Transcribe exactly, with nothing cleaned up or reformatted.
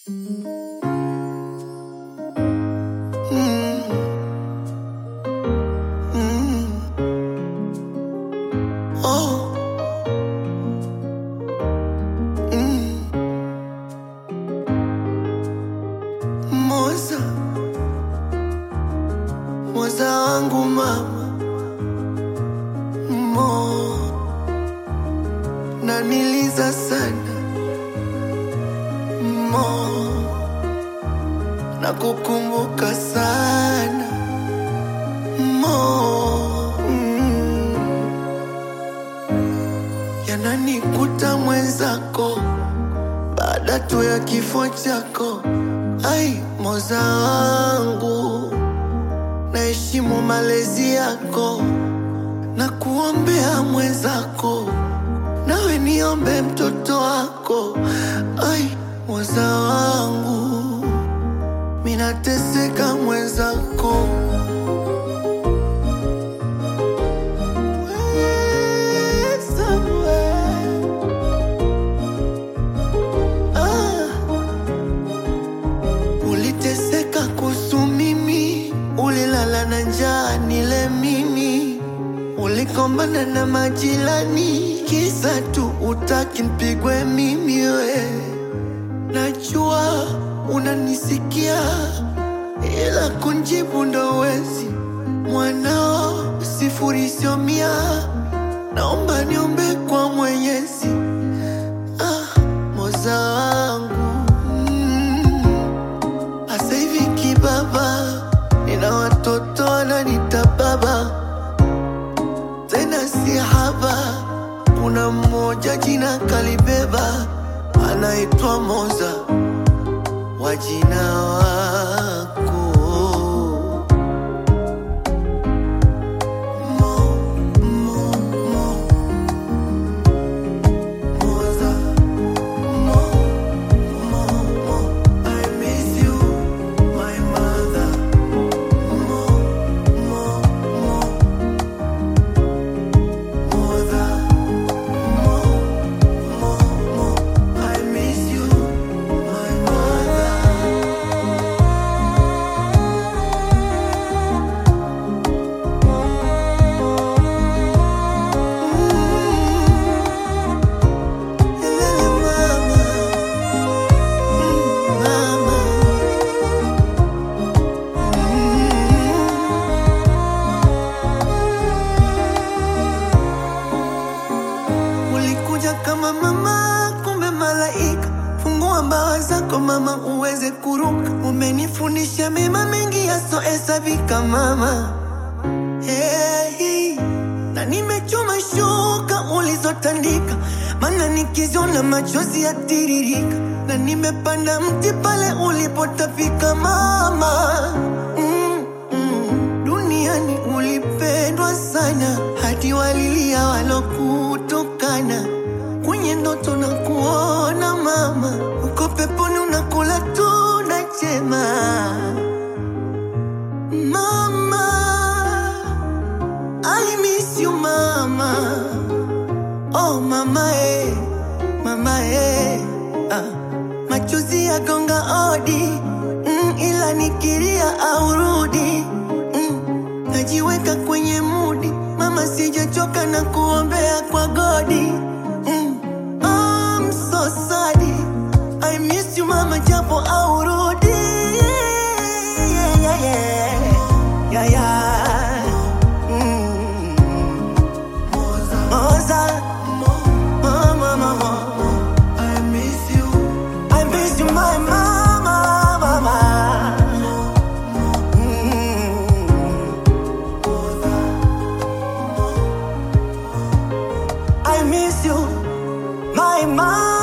Moza wangu mama Mo, naniliza sana Mo, nakukumbuka sana Mo, mm. Yananikuta mwenzako baada tu ya kifo chako. Ai moza wangu, naheshimu malezi yako na kuombea mwenzako, nawe niombe mtoto wako. Ai moza wangu, minateseka mwenzako. Uliteseka kuhusu mimi, ulilala na njaa nile mimi, ulikombana na majirani kisa tu utaki nipigwe mimi. We najua unanisikia, ila kunjibu ndo wezi. Mwanao sifuri sio mia, naomba niombe kwa Mwenyezi. Ah, moza wangu, asa hivi kibaba, nina watoto wananita baba, tena si haba. Kuna mmoja jina kalibeba, anaitwa Moza wa jina wako Mo, Mo, Mo. Moza, Mo, Mo, Mo. I miss you, my mother. Mo, Mo, Mo. Moza, Mo, Mo, Mo. I miss you, my mother. Lele mama, mama. Ulikuja kama mama, kumbe malaika. Fungua mbawa zako mama, uweze kuruka. Umenifundisha mema mengi yasohesabika mama. Hey, na nimechoma shuka ulizotandika, mana nikiziona machozi yatiririka. Na nimepanda mti pale ulipotafika mama. mm, mm. Duniani ulipendwa sana, hadi walilia walokutukana. Kwenye ndoto na kuona mama, uko peponi unakula tunda chema. Mama, I miss you mama. Oh mama eh, mama eh. Ah, machozi ya gonga odi, mm, ila nikilia aurudi. mm, Najiweka kwenye mudi mama, sijachoka na kuombea kwa godi. mm, I'm so sorry, I miss you mama, japo aurudi. Yeah, yeah, yeah. Yeah, yeah. Mm. Moza, mama, mama. I miss you, I miss you, my mama, mama. Mm. I miss you, my mama.